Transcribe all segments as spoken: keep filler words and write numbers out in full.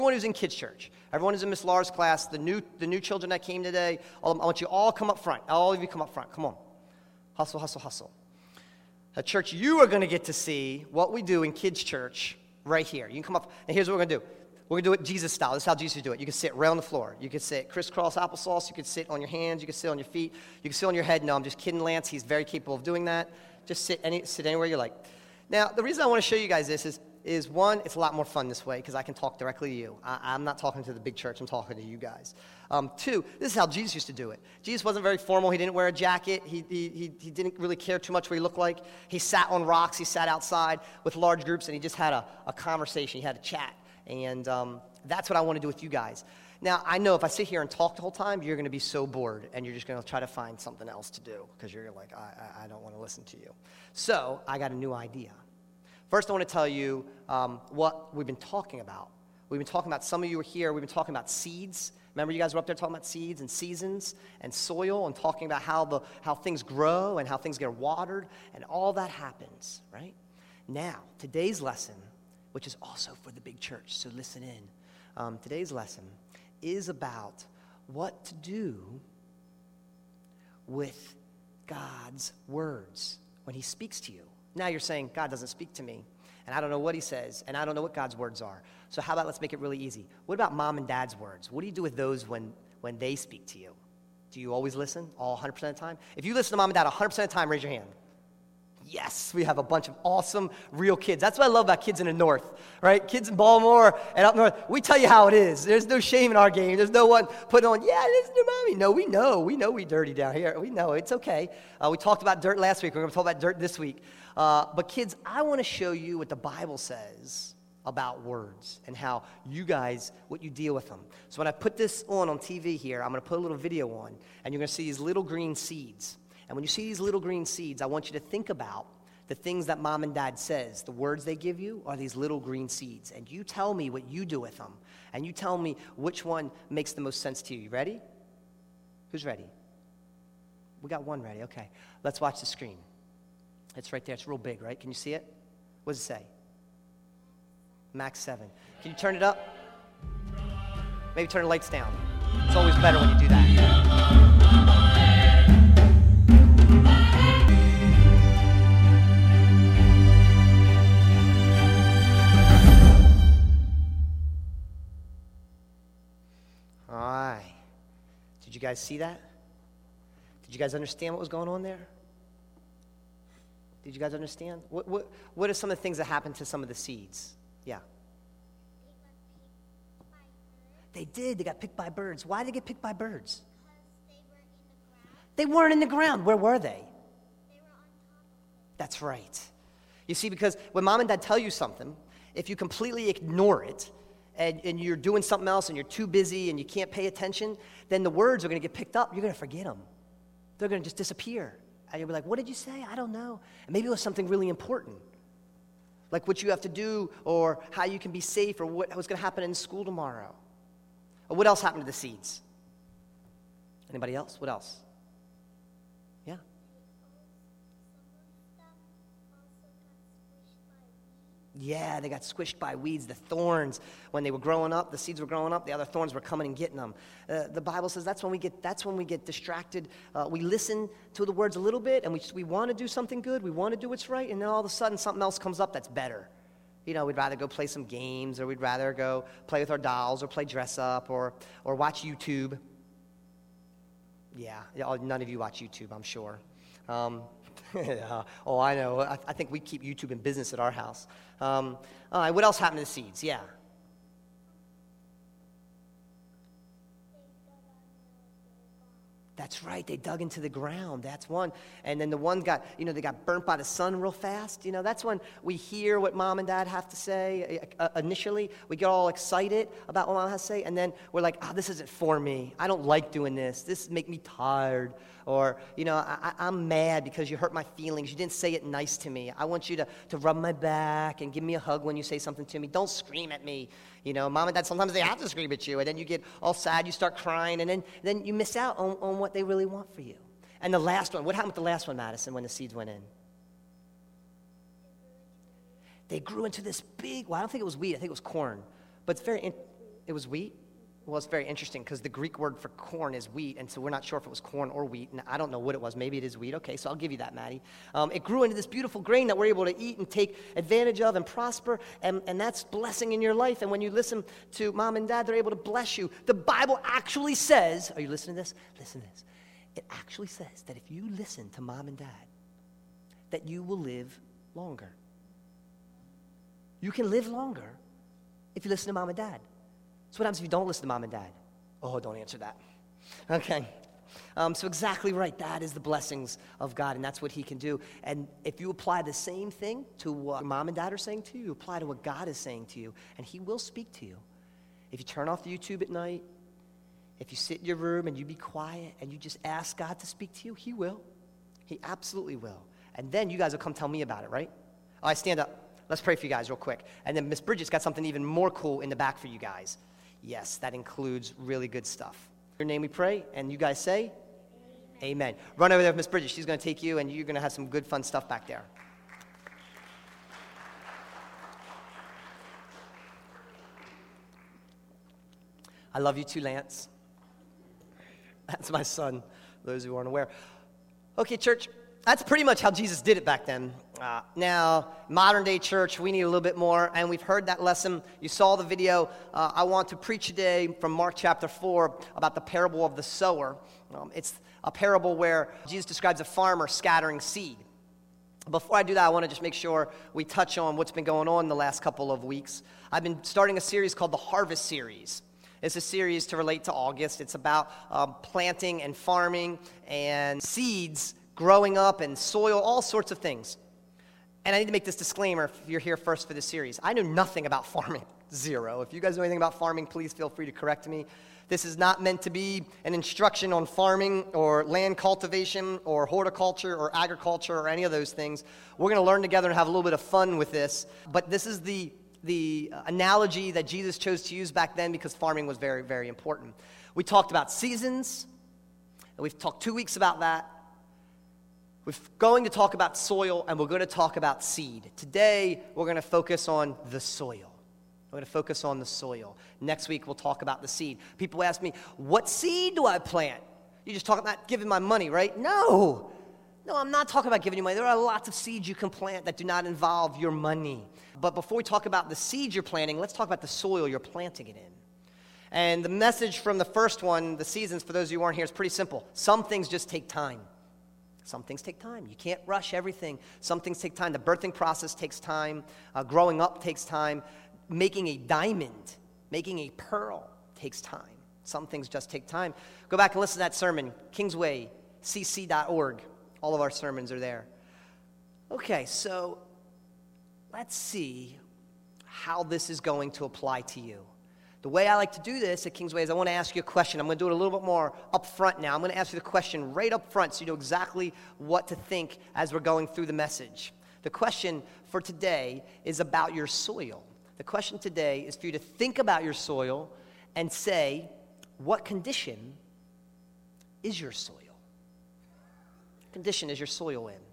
Everyone who's in kids' church, everyone who's in Miss Laura's class, the new the new children that came today, all, I want you all come up front. All of you come up front. Come on. Hustle, hustle, hustle. At church, you are going to get to see what we do in kids' church right here. You can come up, and here's what we're going to do. We're going to do it Jesus style. This is how Jesus would do it. You can sit right on the floor. You can sit crisscross applesauce. You can sit on your hands. You can sit on your feet. You can sit on your head. No, I'm just kidding, Lance. He's very capable of doing that. Just sit any sit anywhere you like. Now, the reason I want to show you guys this is, is one, it's a lot more fun this way because I can talk directly to you. I, I'm not talking to the big church. I'm talking to you guys. Um, two, this is how Jesus used to do it. Jesus wasn't very formal. He didn't wear a jacket. He, he, he, he didn't really care too much what he looked like. He sat on rocks. He sat outside with large groups, and he just had a, a conversation. He had a chat. And um, that's what I want to do with you guys. Now, I know if I sit here and talk the whole time, you're going to be so bored, and you're just going to try to find something else to do because you're like, I, I, I don't want to listen to you. So I got a new idea. First, I want to tell you um, what we've been talking about. We've been talking about, some of you are here, we've been talking about seeds. Remember you guys were up there talking about seeds and seasons and soil and talking about how the how things grow and how things get watered and all that happens, right? Now, today's lesson, which is also for the big church, so listen in. Um, today's lesson is about what to do with God's words when he speaks to you. Now you're saying, God doesn't speak to me, and I don't know what he says, and I don't know what God's words are. So how about let's make it really easy. What about mom and dad's words? What do you do with those when, when they speak to you? Do you always listen all one hundred percent of the time? If you listen to mom and dad one hundred percent of the time, raise your hand. Yes, we have a bunch of awesome, real kids. That's what I love about kids in the north, right? Kids in Baltimore and up north, we tell you how it is. There's no shame in our game. There's no one putting on, yeah, listen to mommy. No, we know. We know we dirty down here. We know. It's okay. Uh, we talked about dirt last week. We're going to talk about dirt this week. Uh, but kids, I want to show you what the Bible says about words and how you guys, what you deal with them. So when I put this on on T V here, I'm going to put a little video on, and you're going to see these little green seeds. And when you see these little green seeds, I want you to think about the things that mom and dad says. The words they give you are these little green seeds. And you tell me what you do with them. And you tell me which one makes the most sense to you. You ready? Who's ready? We got one ready. Okay. Let's watch the screen. It's right there. It's real big, right? Can you see it? What does it say? Max seven. Can you turn it up? Maybe turn the lights down. It's always better when you do that. All right. Did you guys see that? Did you guys understand what was going on there? Did you guys understand? What what what are some of the things that happened to some of the seeds? Yeah. They did. They got picked by birds. Why did they get picked by birds? They weren't in the ground. Where were they? They were on top of it. That's right. You see, because when mom and dad tell you something, if you completely ignore it, and, and you're doing something else and you're too busy and you can't pay attention, then the words are going to get picked up. You're going to forget them. They're going to just disappear. And you'll be like, what did you say? I don't know. And maybe it was something really important, like what you have to do or how you can be safe or what, what's going to happen in school tomorrow. Or what else happened to the seeds? Anybody else? What else? Yeah. Yeah, they got squished by weeds, the thorns. When they were growing up, the seeds were growing up, the other thorns were coming and getting them. Uh, the Bible says that's when we get that's when we get distracted. Uh, we listen to the words a little bit, and we we want to do something good, we want to do what's right, and then all of a sudden something else comes up that's better. You know, we'd rather go play some games, or we'd rather go play with our dolls, or play dress up, or or watch YouTube. Yeah, none of you watch YouTube, I'm sure. Um, yeah. Oh, I know. I, I think we keep YouTube in business at our house. Um, all right, what else happened to the seeds? Yeah. That's right. They dug into the ground. That's one. And then the one got, you know, they got burnt by the sun real fast. You know, that's when we hear what mom and dad have to say. Uh, initially, we get all excited about what mom has to say, and then we're like, oh, this isn't for me. I don't like doing this. This makes me tired. Or, you know, I, I'm mad because you hurt my feelings. You didn't say it nice to me. I want you to, to rub my back and give me a hug when you say something to me. Don't scream at me. You know, mom and dad, sometimes they have to scream at you, and then you get all sad, you start crying, and then, then you miss out on, on what they really want for you. And the last one, what happened with the last one, Madison, when the seeds went in? They grew into this big, well, I don't think it was wheat, I think it was corn. But it's very, in, It was wheat? Well, it's very interesting because the Greek word for corn is wheat, and so we're not sure if it was corn or wheat, and I don't know what it was. Maybe it is wheat. Okay, so I'll give you that, Maddie. Um, it grew into this beautiful grain that we're able to eat and take advantage of and prosper, and, and that's blessing in your life. And when you listen to mom and dad, they're able to bless you. The Bible actually says, are you listening to this? Listen to this. It actually says that if you listen to mom and dad, that you will live longer. You can live longer if you listen to mom and dad. So what happens if you don't listen to mom and dad? Oh, don't answer that. Okay. Um, so exactly right. That is the blessings of God, and that's what he can do. And if you apply the same thing to what mom and dad are saying to you, you apply to what God is saying to you, and he will speak to you. If you turn off the YouTube at night, if you sit in your room and you be quiet and you just ask God to speak to you, he will. He absolutely will. And then you guys will come tell me about it, right? All right, stand up. Let's pray for you guys real quick. And then Miss Bridget's got something even more cool in the back for you guys. Yes, that includes really good stuff. In your name we pray, and you guys say, Amen. Amen. Run over there with Miss Bridget. She's going to take you, and you're going to have some good, fun stuff back there. I love you too, Lance. That's my son, those who aren't aware. Okay, church, that's pretty much how Jesus did it back then. Uh, now, modern day church, we need a little bit more, and we've heard that lesson. You saw the video. Uh, I want to preach today from Mark chapter four about the parable of the sower. Um, it's a parable where Jesus describes a farmer scattering seed. Before I do that, I want to just make sure we touch on what's been going on the last couple of weeks. I've been starting a series called the Harvest Series. It's a series to relate to August. It's about um, planting and farming and seeds growing up and soil, all sorts of things. And I need to make this disclaimer if you're here first for the series. I know nothing about farming, zero. If you guys know anything about farming, please feel free to correct me. This is not meant to be an instruction on farming or land cultivation or horticulture or agriculture or any of those things. We're going to learn together and have a little bit of fun with this. But this is the, the analogy that Jesus chose to use back then because farming was very, very important. We talked about seasons, and we've talked two weeks about that. We're going to talk about soil, and we're going to talk about seed. Today, we're going to focus on the soil. We're going to focus on the soil. Next week, we'll talk about the seed. People ask me, what seed do I plant? You just talk about giving my money, right? No. No, I'm not talking about giving you money. There are lots of seeds you can plant that do not involve your money. But before we talk about the seeds you're planting, let's talk about the soil you're planting it in. And the message from the first one, the seasons, for those of you who aren't here, is pretty simple. Some things just take time. Some things take time. You can't rush everything. Some things take time. The birthing process takes time. Uh, growing up takes time. Making a diamond, making a pearl takes time. Some things just take time. Go back and listen to that sermon, kingsway c c dot org. All of our sermons are there. Okay, so let's see how this is going to apply to you. The way I like to do this at Kingsway is I want to ask you a question. I'm going to do it a little bit more up front now. I'm going to ask you the question right up front so you know exactly what to think as we're going through the message. The question for today is about your soil. The question today is for you to think about your soil and say, what condition is your soil? What condition is your soil in?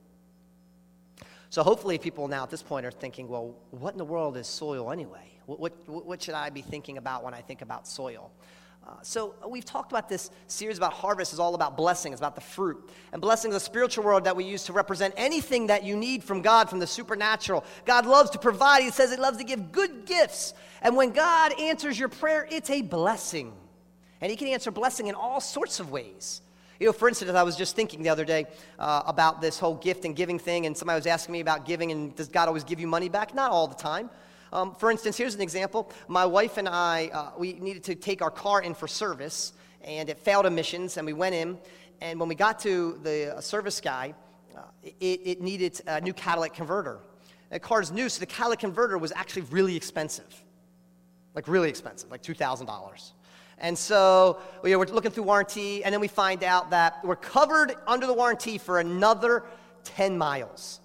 So hopefully people now at this point are thinking, well, what in the world is soil anyway? What, what, what should I be thinking about when I think about soil? Uh, so we've talked about this series about harvest is all about blessing. It's about the fruit. And blessing is a spiritual word that we use to represent anything that you need from God, from the supernatural. God loves to provide. He says he loves to give good gifts. And when God answers your prayer, it's a blessing. And he can answer blessing in all sorts of ways. You know, for instance, I was just thinking the other day uh, about this whole gift and giving thing, and somebody was asking me about giving, and does God always give you money back? Not all the time. Um, for instance, here's an example. My wife and I, uh, we needed to take our car in for service, and it failed emissions, and we went in, and when we got to the uh, service guy, uh, it, it needed a new catalytic converter. The car's new, so the catalytic converter was actually really expensive, like really expensive, like two thousand dollars. And so we were looking through warranty, and then we find out that we're covered under the warranty for another ten miles.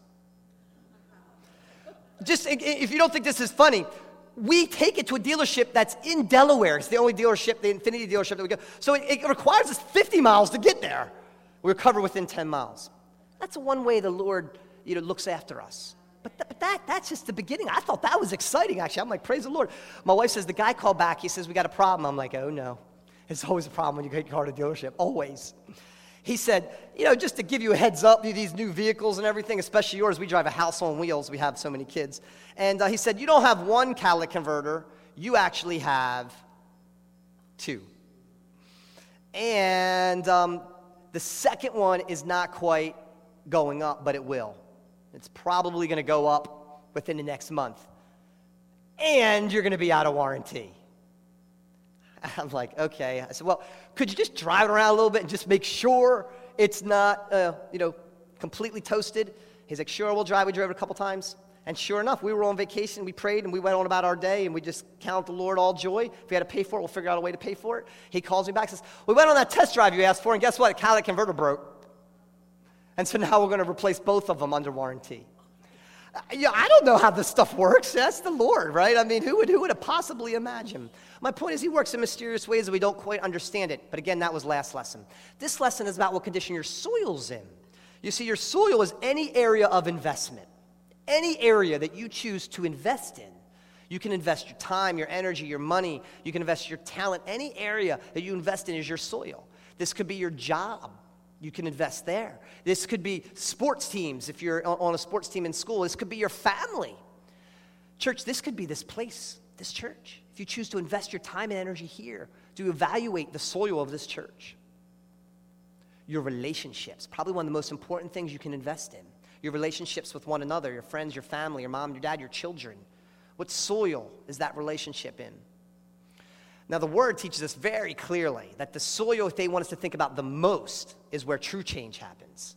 Just, if you don't think this is funny, we take it to a dealership that's in Delaware. It's the only dealership, the Infiniti dealership that we go. So it, it requires us fifty miles to get there. We're covered within ten miles. That's one way the Lord, you know, looks after us. But, th- but that that's just the beginning. I thought that was exciting, actually. I'm like, praise the Lord. My wife says, the guy called back. He says, we got a problem. I'm like, oh, no. It's always a problem when you get your car to the dealership, always. He said, you know, just to give you a heads up, these new vehicles and everything, especially yours, we drive a house on wheels. We have so many kids. And uh, he said, you don't have one catalytic converter. You actually have two. And um, the second one is not quite going up, but it will. It's probably going to go up within the next month. And you're going to be out of warranty. I'm like, okay. I said, well, could you just drive it around a little bit and just make sure it's not, uh, you know, completely toasted? He's like, sure, we'll drive. We drove it a couple times. And sure enough, we were on vacation. We prayed, and we went on about our day, and we just count the Lord all joy. If we had to pay for it, we'll figure out a way to pay for it. He calls me back and says, we went on that test drive you asked for, and guess what? The catalytic converter broke. And so now we're going to replace both of them under warranty. Yeah, I don't know how this stuff works. That's the Lord, right? I mean, who would who would have possibly imagined? My point is, he works in mysterious ways that we don't quite understand it. But again, that was last lesson. This lesson is about what condition your soil's in. You see, your soil is any area of investment, any area that you choose to invest in. You can invest your time, your energy, your money. You can invest your talent. Any area that you invest in is your soil. This could be your job. You can invest there. This could be sports teams if you're on a sports team in school. This could be your family. Church, this could be this place, this church. If you choose to invest your time and energy here, to evaluate the soil of this church. Your relationships, probably one of the most important things you can invest in. Your relationships with one another, your friends, your family, your mom, your dad, your children. What soil is that relationship in? Now, the Word teaches us very clearly that the soil they want us to think about the most is where true change happens.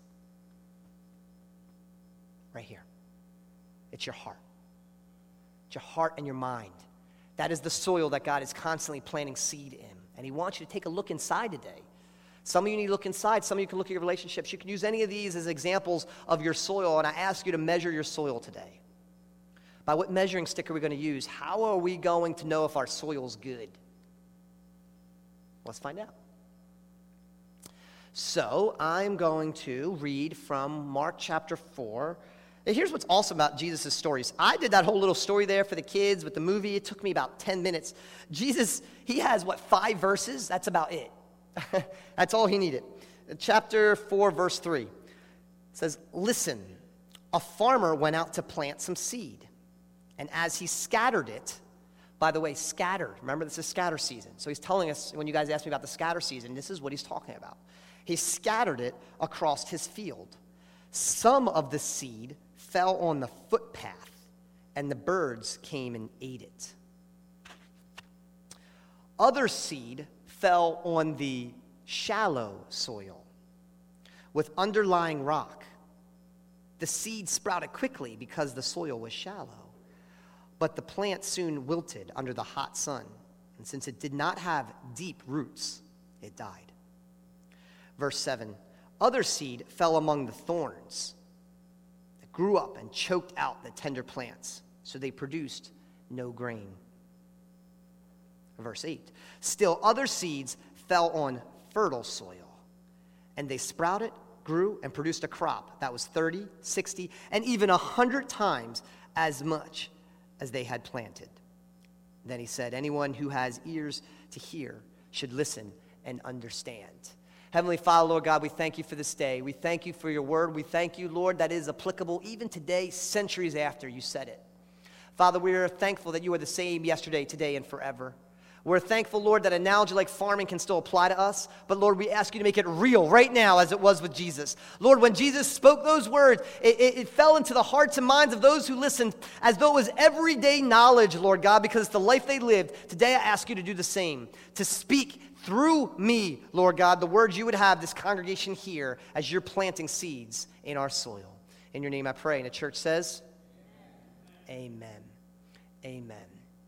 Right here. It's your heart. It's your heart and your mind. That is the soil that God is constantly planting seed in. And He wants you to take a look inside today. Some of you need to look inside. Some of you can look at your relationships. You can use any of these as examples of your soil, and I ask you to measure your soil today. By what measuring stick are we going to use? How are we going to know if our soil's good? Let's find out. So I'm going to read from Mark chapter four. And here's what's awesome about Jesus' stories. I did that whole little story there for the kids with the movie. It took me about ten minutes. Jesus, he has, what, five verses? That's about it. That's all he needed. Chapter four, verse three. It says, listen, a farmer went out to plant some seed. And as he scattered it, by the way, scattered. Remember, this is scatter season. So he's telling us, when you guys asked me about the scatter season, this is what he's talking about. He scattered it across his field. Some of the seed fell on the footpath, and the birds came and ate it. Other seed fell on the shallow soil with underlying rock. The seed sprouted quickly because the soil was shallow. But the plant soon wilted under the hot sun, and since it did not have deep roots, it died. Verse seven, other seed fell among the thorns that grew up and choked out the tender plants, so they produced no grain. Verse eight, still other seeds fell on fertile soil, and they sprouted, grew, and produced a crop that was thirty, sixty, and even one hundred times as much as they had planted. Then he said, anyone who has ears to hear should listen and understand. Heavenly Father, Lord God, we thank you for this day. We thank you for your word. We thank you, Lord, that it is applicable even today, centuries after you said it. Father, we are thankful that you are the same yesterday, today, and forever. We're thankful, Lord, that an analogy like farming can still apply to us. But, Lord, we ask you to make it real right now as it was with Jesus. Lord, when Jesus spoke those words, it, it, it fell into the hearts and minds of those who listened as though it was everyday knowledge, Lord God, because it's the life they lived. Today I ask you to do the same, to speak through me, Lord God, the words you would have this congregation hear as you're planting seeds in our soil. In your name I pray. And the church says, amen. Amen.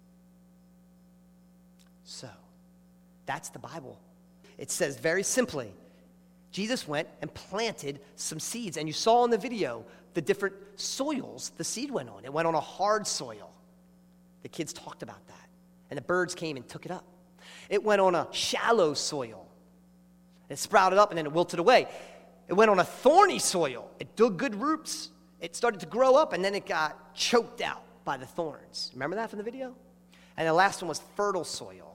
So, that's the Bible. It says very simply, Jesus went and planted some seeds. And you saw in the video the different soils the seed went on. It went on a hard soil. The kids talked about that. And the birds came and took it up. It went on a shallow soil. It sprouted up and then it wilted away. It went on a thorny soil. It dug good roots. it started to grow up, and then it got choked out by the thorns. Remember that from the video? And the last one was fertile soil.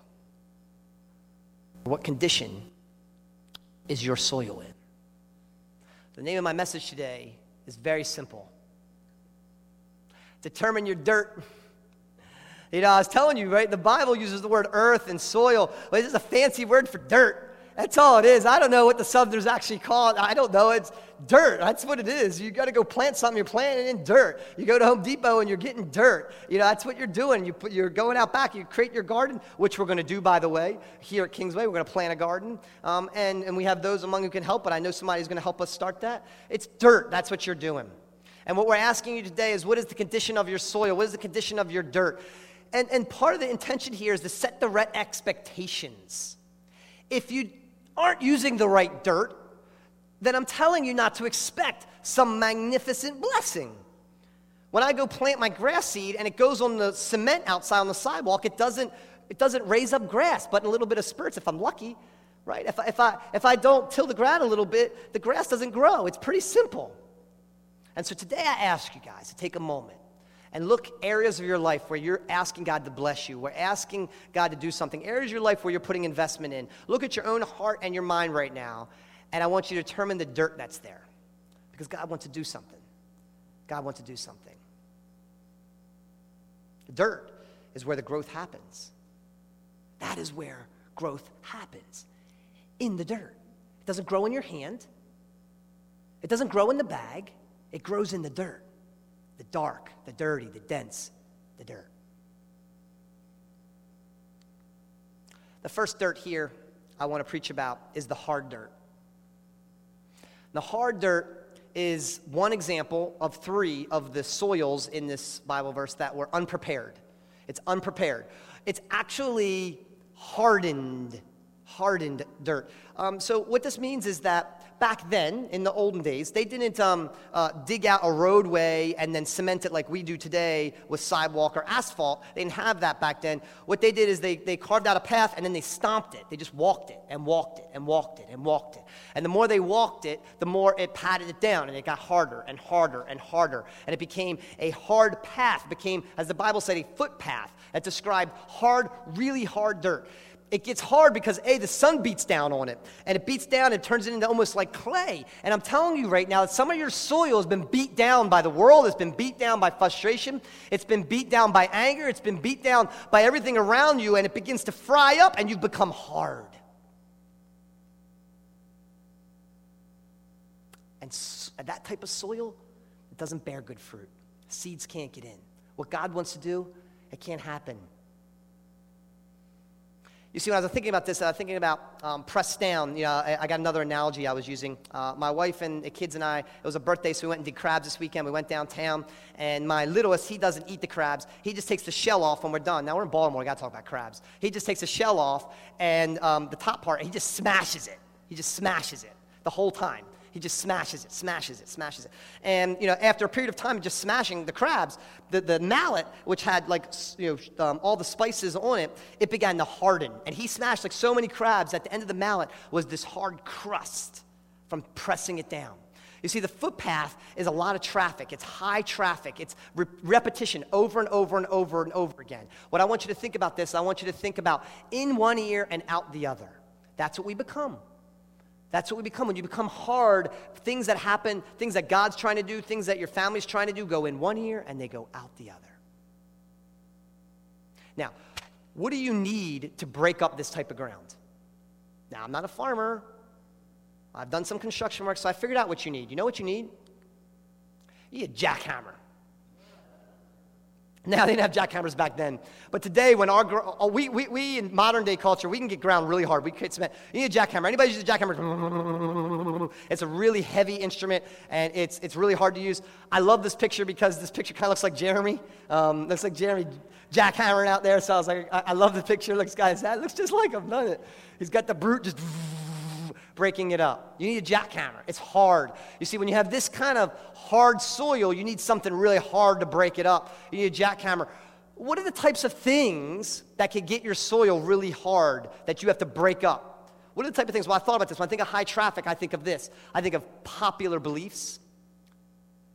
What condition is your soil in? The name of my message today is very simple. Determine your dirt. You know, I was telling you, right? The Bible uses the word earth and soil. Well, it's just a fancy word for dirt. That's all it is. I don't know what the Southerners actually call it. I don't know. It's dirt. That's what it is. You got to go plant something. You're planting in dirt. You go to Home Depot and you're getting dirt. You know, that's what you're doing. You put, you're going out back. You create your garden, which we're going to do, by the way, here at Kingsway. We're going to plant a garden. Um, and, and we have those among who can help, but I know somebody's going to help us start that. It's dirt. That's what you're doing. And what we're asking you today is, what is the condition of your soil? What is the condition of your dirt? And, and part of the intention here is to set the right expectations. If you aren't using the right dirt, then I'm telling you not to expect some magnificent blessing. When I go plant my grass seed and it goes on the cement outside on the sidewalk, it doesn't, it doesn't raise up grass, but in a little bit of spurts if I'm lucky, right? If I, if I, if I don't till the ground a little bit, the grass doesn't grow. It's pretty simple. And so today I ask you guys to take a moment and look areas of your life where you're asking God to bless you. We're asking God to do something. Areas of your life where you're putting investment in. Look at your own heart and your mind right now, and I want you to determine the dirt that's there. Because God wants to do something. God wants to do something. The dirt is where the growth happens. That is where growth happens. In the dirt. It doesn't grow in your hand. It doesn't grow in the bag. It grows in the dirt. The dark, the dirty, the dense, the dirt. The first dirt here I want to preach about is the hard dirt. The hard dirt is one example of three of the soils in this Bible verse that were unprepared. It's unprepared. It's actually hardened, hardened dirt. Um, so what this means is that back then, in the olden days, they didn't um, uh, dig out a roadway and then cement it like we do today with sidewalk or asphalt. They didn't have that back then. What they did is they, they carved out a path and then they stomped it. They just walked it and walked it and walked it and walked it. And the more they walked it, the more it patted it down, and it got harder and harder and harder. And it became a hard path. It became, as the Bible said, a footpath that described hard, really hard dirt. It gets hard because, A, the sun beats down on it, and it beats down and turns it into almost like clay. And I'm telling you right now that some of your soil has been beat down by the world. It's been beat down by frustration. It's been beat down by anger. It's been beat down by everything around you, and it begins to fry up, and you become hard. And so, that type of soil, it doesn't bear good fruit. Seeds can't get in. What God wants to do, it can't happen. You see, when I was thinking about this, I was thinking about um, pressed down. You know, I, I got another analogy I was using. Uh, my wife and the kids and I, it was a birthday, so we went and did crabs this weekend. We went downtown, and my littlest, he doesn't eat the crabs. He just takes the shell off when we're done. Now, we're in Baltimore. We got to talk about crabs. He just takes the shell off, and um, the top part, he just smashes it. He just smashes it the whole time. He just smashes it, smashes it, smashes it. And, you know, after a period of time of just smashing the crabs, the, the mallet, which had, like, you know, um, all the spices on it, it began to harden. And he smashed, like, so many crabs, at the end of the mallet was this hard crust from pressing it down. You see, the footpath is a lot of traffic. It's high traffic. It's re- repetition over and over and over and over again. What I want you to think about this, I want you to think about in one ear and out the other. That's what we become. That's what we become. When you become hard, things that happen, things that God's trying to do, things that your family's trying to do, go in one ear and they go out the other. Now, what do you need to break up this type of ground? Now, I'm not a farmer. I've done some construction work, so I figured out what you need. You know what you need? You need a jackhammer. Now, they didn't have jackhammers back then. But today, when our we, we, we in modern day culture, we can get ground really hard. We create cement. You need a jackhammer. Anybody use a jackhammer? It's a really heavy instrument, and it's it's really hard to use. I love this picture because this picture kind of looks like Jeremy. Um, looks like Jeremy jackhammering out there. So I was like, I, I love the picture. Looks, guys, that looks just like him, doesn't it? He's got the brute just breaking it up. You need a jackhammer. It's hard. You see, when you have this kind of hard soil, you need something really hard to break it up. You need a jackhammer. What are the types of things that could get your soil really hard that you have to break up? What are the type of things? Well, I thought about this. When I think of high traffic, I think of this. I think of popular beliefs,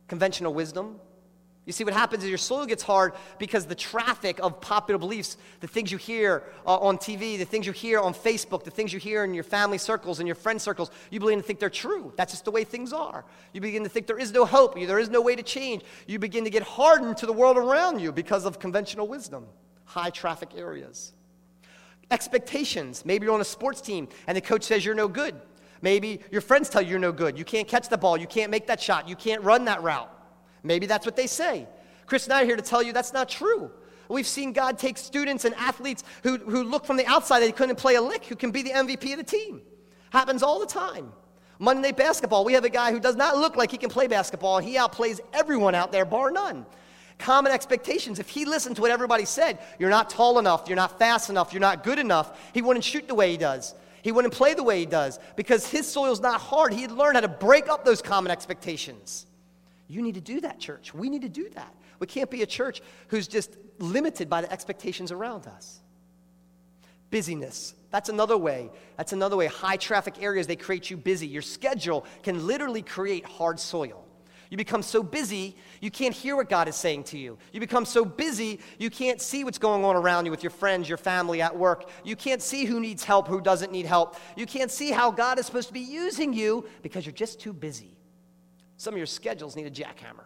Conventional wisdom. You see, what happens is your soil gets hard because the traffic of popular beliefs, the things you hear uh, on T V, the things you hear on Facebook, the things you hear in your family circles and your friend circles, you begin to think they're true. That's just the way things are. You begin to think there is no hope, there is no way to change. You begin to get hardened to the world around you because of conventional wisdom, high traffic areas. Expectations. Maybe you're on a sports team and the coach says you're no good. Maybe your friends tell you you're no good. You can't catch the ball. You can't make that shot. You can't run that route. Maybe that's what they say. Chris and I are here to tell you that's not true. We've seen God take students and athletes who, who look from the outside, they couldn't play a lick, who can be the M V P of the team. Happens all the time. Monday Night Basketball, we have a guy who does not look like he can play basketball, and he outplays everyone out there, bar none. Common expectations. If he listened to what everybody said, you're not tall enough, you're not fast enough, you're not good enough, he wouldn't shoot the way he does. He wouldn't play the way he does because his soil's not hard. He'd learn how to break up those common expectations. You need to do that, church. We need to do that. We can't be a church who's just limited by the expectations around us. Busyness. That's another way. That's another way. High traffic areas, they create you busy. Your schedule can literally create hard soil. You become so busy, you can't hear what God is saying to you. You become so busy, you can't see what's going on around you with your friends, your family, at work. You can't see who needs help, who doesn't need help. You can't see how God is supposed to be using you because you're just too busy. Some of your schedules need a jackhammer.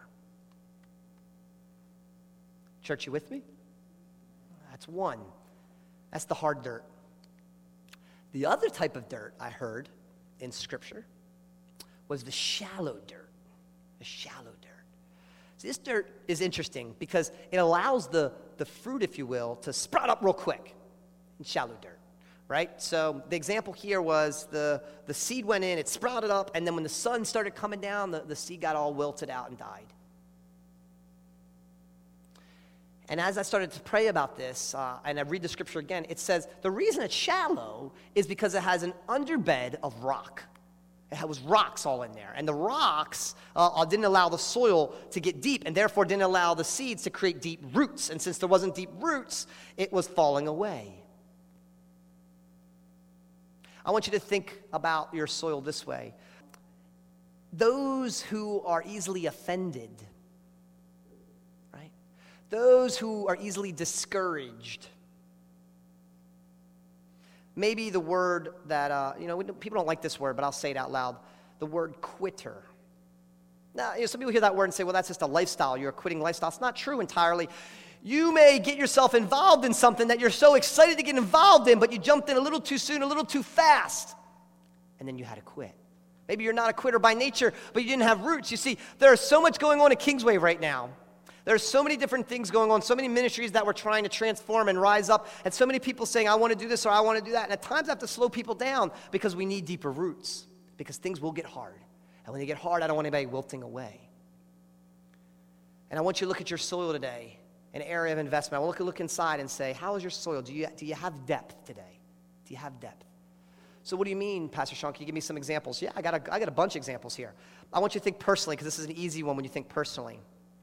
Church, you with me? That's one. That's the hard dirt. The other type of dirt I heard in Scripture was the shallow dirt. The shallow dirt. So this dirt is interesting because it allows the, the fruit, if you will, to sprout up real quick in shallow dirt. Right? So the example here was the, the seed went in, it sprouted up, and then when the sun started coming down, the, the seed got all wilted out and died. And as I started to pray about this, uh, and I read the scripture again, it says the reason it's shallow is because it has an underbed of rock. It was rocks all in there. And the rocks uh, didn't allow the soil to get deep, and therefore didn't allow the seeds to create deep roots. And since there wasn't deep roots, it was falling away. I want you to think about your soil this way. Those who are easily offended, right? Those who are easily discouraged. Maybe the word that, uh, you know, people don't like this word, but I'll say it out loud. The word quitter. Now, you know, some people hear that word and say, well, that's just a lifestyle. You're a quitting lifestyle. It's not true entirely. You may get yourself involved in something that you're so excited to get involved in, but you jumped in a little too soon, a little too fast, and then you had to quit. Maybe you're not a quitter by nature, but you didn't have roots. You see, there's so much going on at Kingsway right now. There's so many different things going on, so many ministries that we're trying to transform and rise up, and so many people saying, I want to do this or I want to do that. And at times I have to slow people down because we need deeper roots, because things will get hard. And when they get hard, I don't want anybody wilting away. And I want you to look at your soil today, an area of investment. I want to look, look inside and say, how is your soil? Do you, do you have depth today? Do you have depth? So what do you mean, Pastor Sean? Can you give me some examples? Yeah, I got a, I got a bunch of examples here. I want you to think personally, because this is an easy one when you think personally.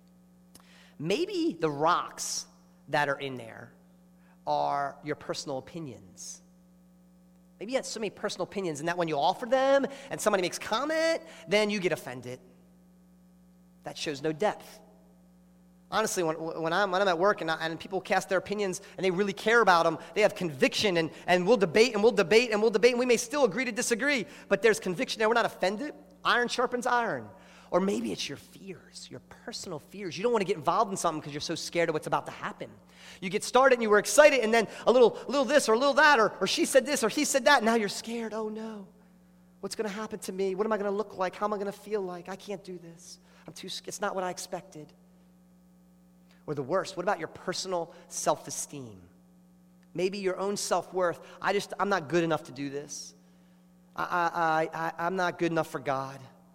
Maybe the rocks that are in there are your personal opinions. Maybe you have so many personal opinions, and that when you offer them and somebody makes comment, then you get offended. That shows no depth. Honestly, when, when, I'm, when I'm at work and, I, and people cast their opinions and they really care about them, they have conviction, and, and we'll debate and we'll debate and we'll debate, and we may still agree to disagree, but there's conviction there. We're not offended. Iron sharpens iron. Or maybe it's your fears, your personal fears. You don't want to get involved in something because you're so scared of what's about to happen. You get started and you were excited, and then a little, little this or a little that, or, or she said this or he said that, and now you're scared. Oh no, what's going to happen to me? What am I going to look like? How am I going to feel like? I can't do this. I'm too. It's not what I expected. Or the worst, what about your personal self-esteem? Maybe your own self-worth. I just, I'm not good enough to do this. I, I, I, I'm not good enough for God.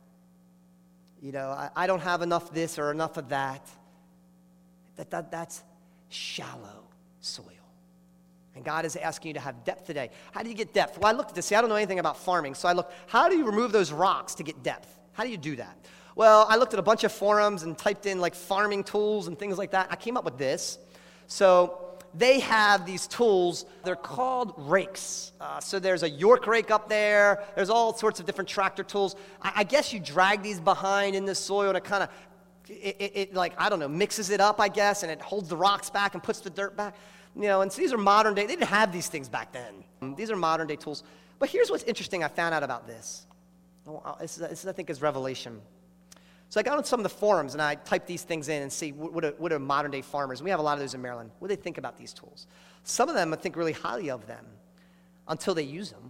You know, I, I don't have enough this or enough of that. That, that. That's shallow soil. And God is asking you to have depth today. How do you get depth? Well, I looked at this. See, I don't know anything about farming. So I looked, how do you remove those rocks to get depth? How do you do that? Well, I looked at a bunch of forums and typed in like farming tools and things like that. I came up with this. So they have these tools. They're called rakes. Uh, so there's a York rake up there. There's all sorts of different tractor tools. I, I guess you drag these behind in the soil to kind of it, it, it like, I don't know, mixes it up, I guess, and it holds the rocks back and puts the dirt back. You know, and so these are modern day. They didn't have these things back then. These are modern day tools. But here's what's interesting I found out about this. Oh, this, is, this is, I think, is revelation. So I got on some of the forums, and I typed these things in and see what, what, are, what are modern day farmers. We have a lot of those in Maryland. What do they think about these tools? Some of them, I think, really highly of them until they use them.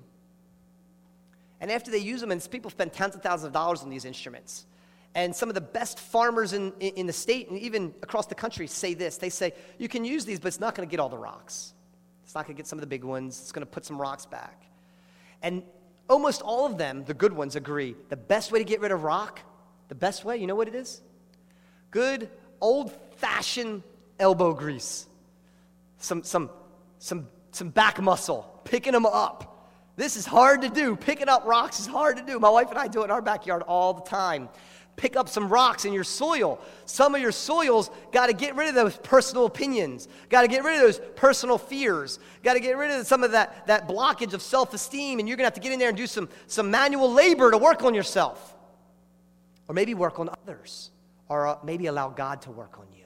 And after they use them, and people spend tens of thousands of dollars on these instruments. And some of the best farmers in, in, in the state and even across the country say this. They say, you can use these, but it's not going to get all the rocks. It's not going to get some of the big ones. It's going to put some rocks back. And almost all of them, the good ones, agree. The best way to get rid of rock, the best way, you know what it is? Good, old-fashioned elbow grease. Some, some, some, some back muscle, picking them up. This is hard to do. Picking up rocks is hard to do. My wife and I do it in our backyard all the time. Pick up some rocks in your soil. Some of your soils got to get rid of those personal opinions. Got to get rid of those personal fears. Got to get rid of some of that, that blockage of self-esteem, and you're going to have to get in there and do some, some manual labor to work on yourself. Or maybe work on others. Or uh, maybe allow God to work on you.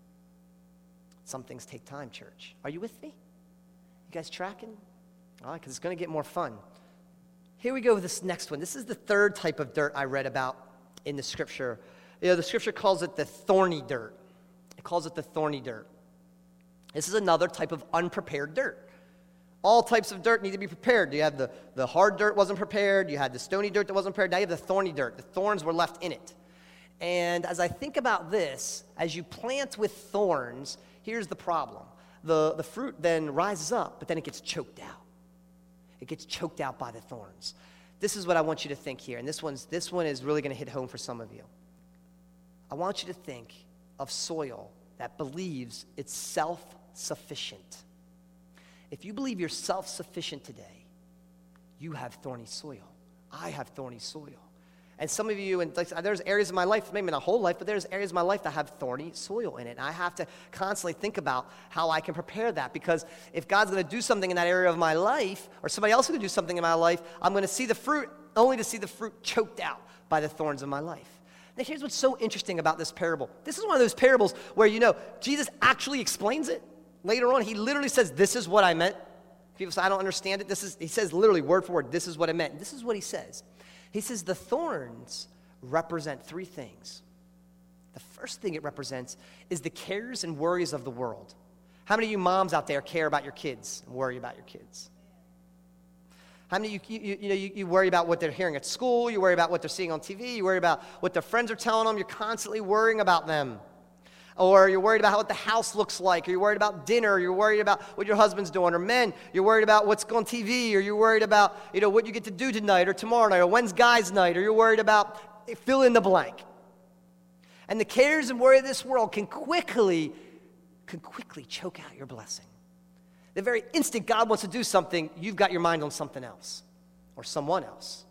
Some things take time, church. Are you with me? You guys tracking? All right, because it's going to get more fun. Here we go with this next one. This is the third type of dirt I read about in the scripture. You know, the scripture calls it the thorny dirt. It calls it the thorny dirt. This is another type of unprepared dirt. All types of dirt need to be prepared. You have the, the hard dirt wasn't prepared. You had the stony dirt that wasn't prepared. Now you have the thorny dirt. The thorns were left in it. And as I think about this, as you plant with thorns, here's the problem. The, the fruit then rises up, but then it gets choked out. It gets choked out by the thorns. This is what I want you to think here, and this one's this one is really going to hit home for some of you. I want you to think of soil that believes it's self-sufficient. If you believe you're self-sufficient today, you have thorny soil. I have thorny soil. And some of you, and like, there's areas of my life, maybe not whole life, but there's areas of my life that have thorny soil in it. And I have to constantly think about how I can prepare that. Because if God's going to do something in that area of my life, or somebody else is going to do something in my life, I'm going to see the fruit, only to see the fruit choked out by the thorns of my life. Now, here's what's so interesting about this parable. This is one of those parables where, you know, Jesus actually explains it. Later on, he literally says, this is what I meant. People say, I don't understand it. This is, he says literally word for word, this is what I meant. This is what he says. He says the thorns represent three things. The first thing it represents is the cares and worries of the world. How many of you moms out there care about your kids and worry about your kids? How many of you, you, you know, you, you worry about what they're hearing at school, you worry about what they're seeing on T V, you worry about what their friends are telling them, you're constantly worrying about them. Or you're worried about what the house looks like, or you're worried about dinner, or you're worried about what your husband's doing, or men, you're worried about what's on T V, or you're worried about, you know, what you get to do tonight, or tomorrow night, or when's guys' night, or you're worried about fill in the blank. And the cares and worry of this world can quickly, can quickly choke out your blessing. The very instant God wants to do something, you've got your mind on something else, or someone else.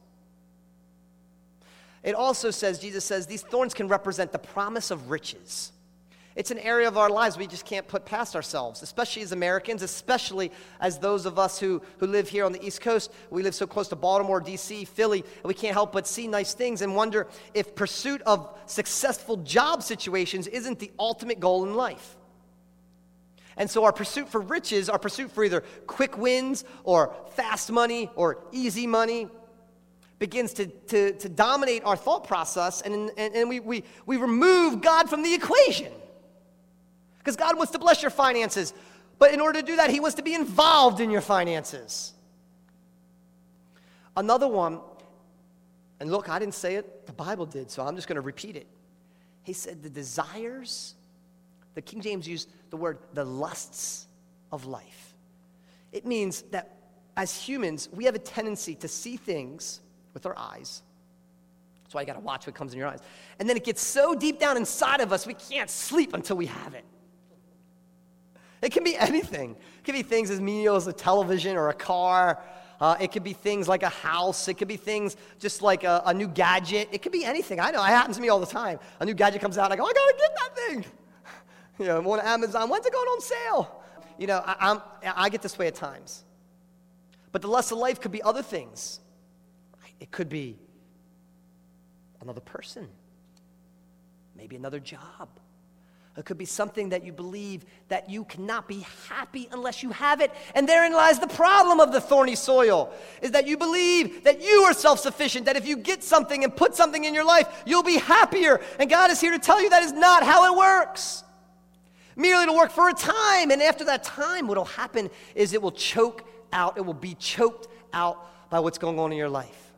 It also says, Jesus says, these thorns can represent the promise of riches. It's an area of our lives we just can't put past ourselves, especially as Americans, especially as those of us who, who live here on the East Coast. We live so close to Baltimore, D C, Philly, and we can't help but see nice things and wonder if pursuit of successful job situations isn't the ultimate goal in life. And so our pursuit for riches, our pursuit for either quick wins or fast money or easy money begins to, to, to dominate our thought process, and, and, and we, we, we remove God from the equation. Because God wants to bless your finances, but in order to do that, he wants to be involved in your finances. Another one, and look, I didn't say it, the Bible did, so I'm just going to repeat it. He said the desires, the King James used the word, the lusts of life. It means that as humans, we have a tendency to see things with our eyes. That's why you got to watch what comes in your eyes. And then it gets so deep down inside of us, we can't sleep until we have it. It can be anything. It can be things as menial as a television or a car. Uh, it could be things like a house. It could be things just like a, a new gadget. It could be anything. I know, it happens to me all the time. A new gadget comes out, and I go, I got to get that thing. You know, I'm on Amazon. When's it going on sale? You know, I, I'm, I get this way at times. But the lust of life could be other things. It could be another person. maybe another job. It could be something that you believe that you cannot be happy unless you have it. And therein lies the problem of the thorny soil, is that you believe that you are self-sufficient, that if you get something and put something in your life, you'll be happier. And God is here to tell you that is not how it works. Merely to work for a time, and after that time, what will happen is it will choke out, it will be choked out by what's going on in your life.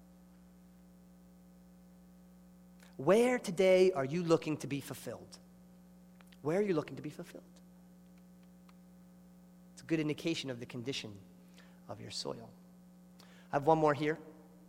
Where today are you looking to be fulfilled? Where are you looking to be fulfilled? It's a good indication of the condition of your soil. I have one more here.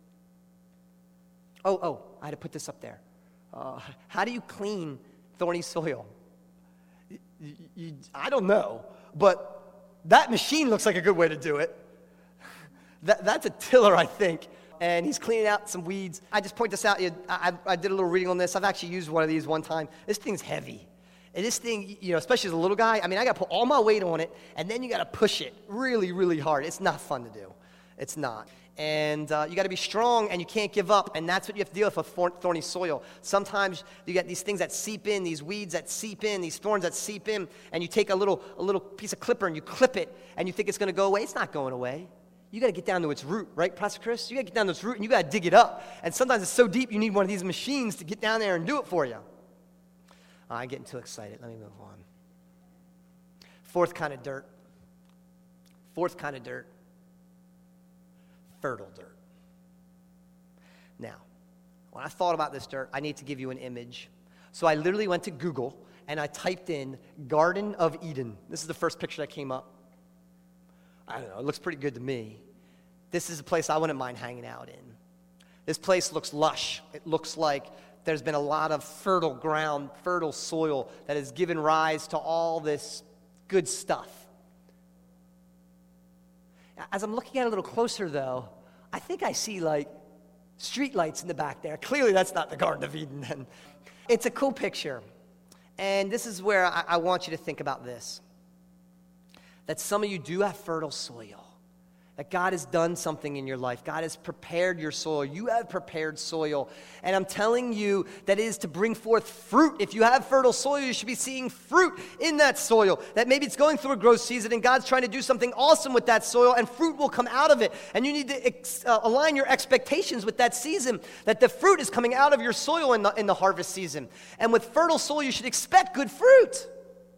Oh, oh, I had to put this up there. Uh, how do you clean thorny soil? You, you, I don't know, but that machine looks like a good way to do it. That, that's a tiller, I think, and he's cleaning out some weeds. I just point this out. I, I, I did a little reading on this. I've actually used one of these one time. This thing's heavy. And this thing, you know, especially as a little guy, I mean, I got to put all my weight on it, and then you got to push it really, really hard. It's not fun to do. It's not. And uh, you got to be strong, and you can't give up, and that's what you have to deal with with thorny soil. Sometimes you get these things that seep in, these weeds that seep in, these thorns that seep in, and you take a little, a little piece of clipper and you clip it, and you think it's going to go away. It's not going away. You got to get down to its root, right, Pastor Chris? You got to get down to its root, and you got to dig it up. And sometimes it's so deep, you need one of these machines to get down there and do it for you. Oh, I'm getting too excited. Let me move on. Fourth kind of dirt. Fourth kind of dirt. Fertile dirt. Now, when I thought about this dirt, I need to give you an image. So I literally went to Google and I typed in Garden of Eden. This is the first picture that came up. I don't know, it looks pretty good to me. This is a place I wouldn't mind hanging out in. This place looks lush. It looks like there's been a lot of fertile ground, fertile soil that has given rise to all this good stuff. As I'm looking at it a little closer, though, I think I see, like, street lights in the back there. Clearly, that's not the Garden of Eden. And it's a cool picture. And this is where I, I want you to think about this. That some of you do have fertile soil. That God has done something in your life. God has prepared your soil. You have prepared soil. And I'm telling you that it is to bring forth fruit. If you have fertile soil, you should be seeing fruit in that soil. That maybe it's going through a growth season and God's trying to do something awesome with that soil and fruit will come out of it. And you need to ex- uh, align your expectations with that season, that the fruit is coming out of your soil in the, in the harvest season. And with fertile soil, you should expect good fruit.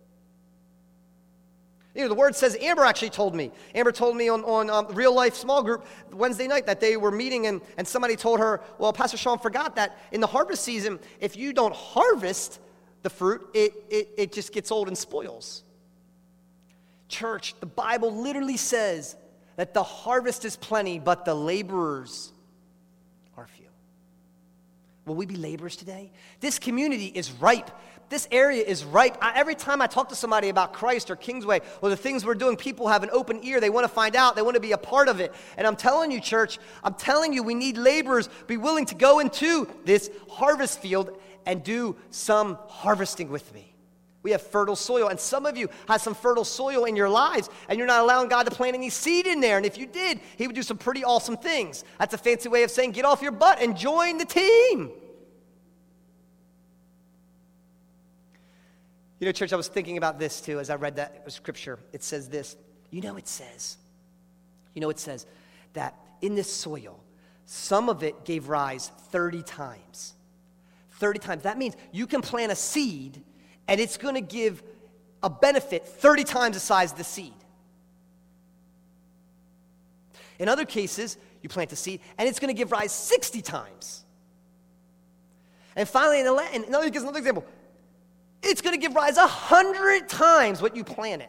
You know, the word says, Amber actually told me. Amber told me on, on um, Real Life Small Group Wednesday night that they were meeting and, and somebody told her, well, Pastor Sean forgot that in the harvest season, if you don't harvest the fruit, it, it, it just gets old and spoils. Church, the Bible literally says that the harvest is plenty, but the laborers are few. Will we be laborers today? This community is ripe. This area is ripe. I, every time I talk to somebody about Christ or Kingsway or the things we're doing, people have an open ear. They want to find out. They want to be a part of it. And I'm telling you, church, I'm telling you, we need laborers. Be willing to go into this harvest field and do some harvesting with me. We have fertile soil, and some of you have some fertile soil in your lives, and you're not allowing God to plant any seed in there. And if you did, he would do some pretty awesome things. That's a fancy way of saying get off your butt and join the team. You know, church, I was thinking about this too as I read that scripture. It says this. You know, it says, you know, it says that in this soil, some of it gave rise thirty times. thirty times. That means you can plant a seed and it's going to give a benefit thirty times the size of the seed. In other cases, you plant a seed and it's going to give rise sixty times. And finally, in another, another example, it's going to give rise a hundred times what you planted.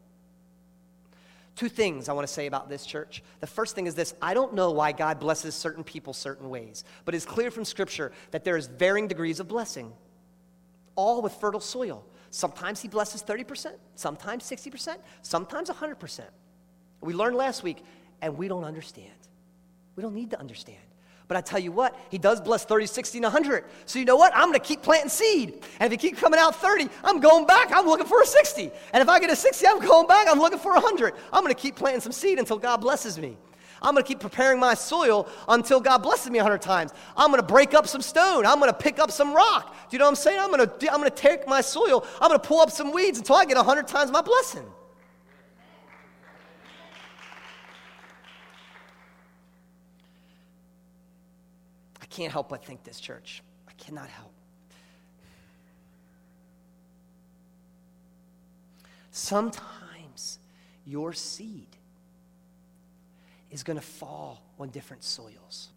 Two things I want to say about this, church. The first thing is this. I don't know why God blesses certain people certain ways, but it's clear from Scripture that there is varying degrees of blessing, all with fertile soil. Sometimes he blesses thirty percent, sometimes sixty percent, sometimes one hundred percent. We learned last week, and we don't understand. We don't need to understand. But I tell you what, he does bless thirty, sixty, and one hundred. So you know what? I'm going to keep planting seed. And if he keeps coming out thirty, I'm going back. I'm looking for a sixty. And if I get a sixty, I'm going back. I'm looking for one hundred. I'm going to keep planting some seed until God blesses me. I'm going to keep preparing my soil until God blesses me a hundred times. I'm going to break up some stone. I'm going to pick up some rock. Do you know what I'm saying? I'm going to, I'm going to take my soil. I'm going to pull up some weeds until I get a hundred times my blessing. I can't help but think this, church. I cannot help. Sometimes your seed is going to fall on different soils.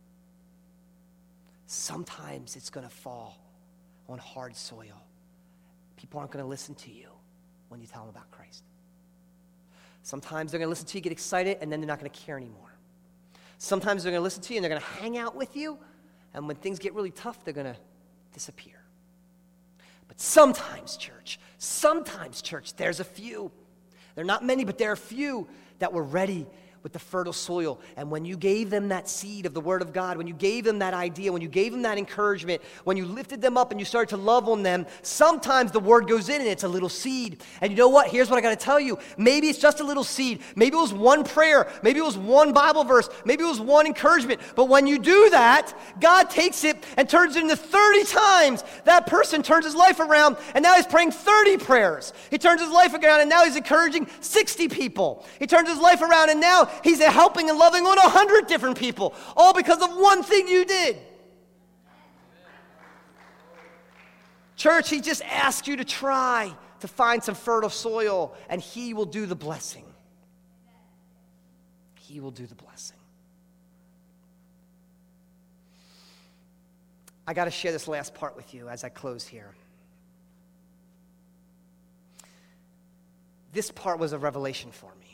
Sometimes it's going to fall on hard soil. People aren't going to listen to you when you tell them about Christ. Sometimes they're going to listen to you, get excited, and then they're not going to care anymore. Sometimes they're going to listen to you, and they're going to hang out with you, and when things get really tough, they're going to disappear. But sometimes, church, sometimes, church, there's a few. There are not many, but there are a few that were ready with the fertile soil. And when you gave them that seed of the Word of God, when you gave them that idea, when you gave them that encouragement, when you lifted them up and you started to love on them, sometimes the Word goes in and it's a little seed. And you know what? Here's what I got to tell you. Maybe it's just a little seed. Maybe it was one prayer. Maybe it was one Bible verse. Maybe it was one encouragement. But when you do that, God takes it and turns it into thirty times. That person turns his life around and now he's praying thirty prayers. He turns his life around and now he's encouraging sixty people. He turns his life around and now he's helping and loving on a hundred different people, all because of one thing you did. Church, he just asked you to try to find some fertile soil, and he will do the blessing. He will do the blessing. I got to share this last part with you as I close here. This part was a revelation for me.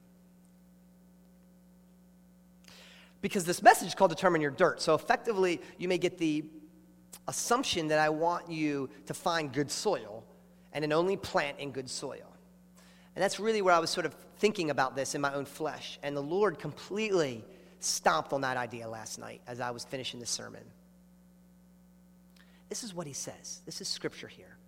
Because this message is called Determine Your Dirt. So effectively, you may get the assumption that I want you to find good soil and then only plant in good soil. And that's really where I was sort of thinking about this in my own flesh. And the Lord completely stomped on that idea last night as I was finishing the sermon. This is what he says. This is scripture here.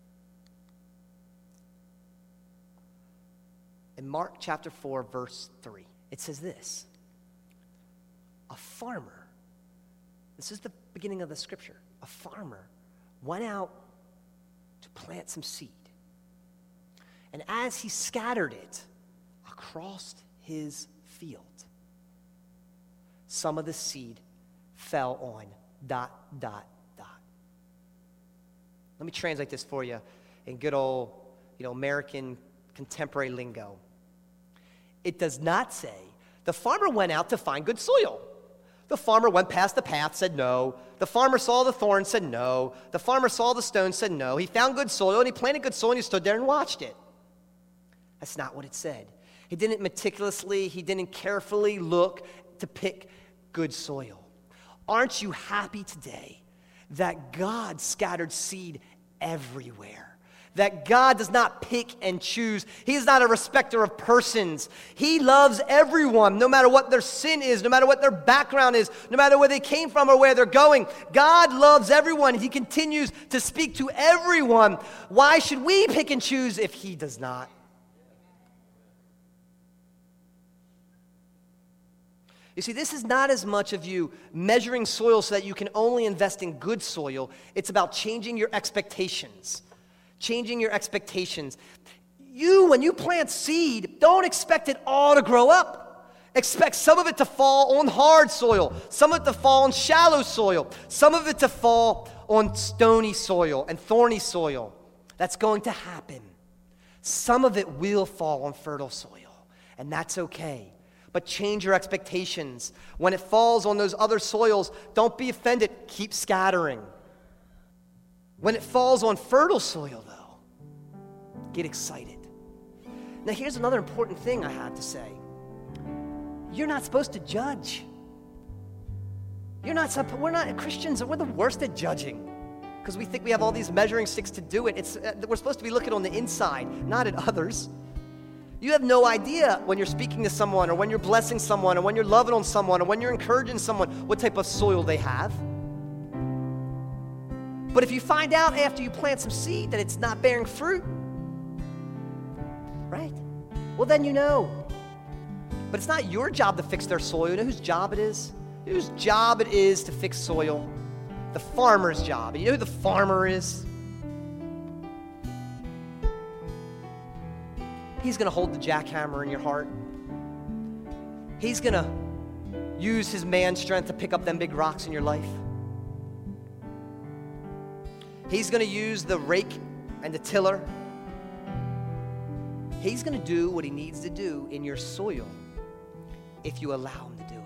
In Mark chapter four, verse three, it says this. A farmer, this is the beginning of the scripture, a farmer went out to plant some seed. And as he scattered it across his field, some of the seed fell on dot, dot, dot. Let me translate this for you in good old, you know, American contemporary lingo. It does not say the farmer went out to find good soil. The farmer went past the path, said no. The farmer saw the thorn, said no. The farmer saw the stone, said no. He found good soil, and he planted good soil, and he stood there and watched it. That's not what it said. He didn't meticulously, he didn't carefully look to pick good soil. Aren't you happy today that God scattered seed everywhere? That God does not pick and choose. He is not a respecter of persons. He loves everyone, no matter what their sin is, no matter what their background is, no matter where they came from or where they're going. God loves everyone. He continues to speak to everyone. Why should we pick and choose if he does not? You see, this is not as much of you measuring soil so that you can only invest in good soil. It's about changing your expectations. Changing your expectations. You, when you plant seed, don't expect it all to grow up. Expect some of it to fall on hard soil, some of it to fall on shallow soil, some of it to fall on stony soil and thorny soil. That's going to happen. Some of it will fall on fertile soil, and that's okay. But change your expectations. When it falls on those other soils, don't be offended. Keep scattering. When it falls on fertile soil, though, get excited. Now, here's another important thing I have to say. You're not supposed to judge. You're not. We're not Christians. We're the worst at judging because we think we have all these measuring sticks to do it. It's uh, we're supposed to be looking on the inside, not at others. You have no idea when you're speaking to someone, or when you're blessing someone, or when you're loving on someone, or when you're encouraging someone, what type of soil they have. But if you find out after you plant some seed that it's not bearing fruit, right? Well, then you know. But it's not your job to fix their soil. You know whose job it is? You know whose job it is to fix soil? The farmer's job. And you know who the farmer is? He's going to hold the jackhammer in your heart. He's going to use his man strength to pick up them big rocks in your life. He's going to use the rake and the tiller. He's going to do what he needs to do in your soil if you allow him to do